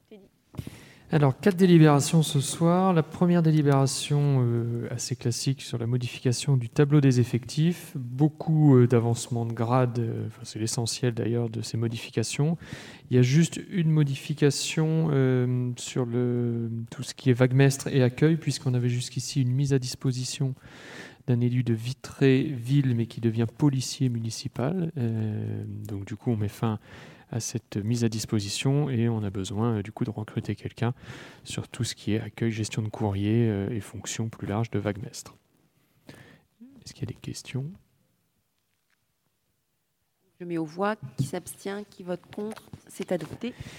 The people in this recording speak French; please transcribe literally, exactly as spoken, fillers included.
Alors, quatre délibérations ce soir. La première délibération euh, assez classique sur la modification du tableau des effectifs. Beaucoup euh, d'avancements de grade, euh, enfin, c'est l'essentiel d'ailleurs de ces modifications. Il y a juste une modification euh, sur le, tout ce qui est vaguemestre et accueil, puisqu'on avait jusqu'ici une mise à disposition d'un élu de Vitré-Ville, mais qui devient policier municipal. Euh, donc du coup, on met fin à cette mise à disposition et on a besoin euh, du coup de recruter quelqu'un sur tout ce qui est accueil, gestion de courrier euh, et fonctions plus larges de vaguemestre. Est-ce qu'il y a des questions ? Je mets aux voix. Qui s'abstient ? Qui vote contre ? C'est adopté.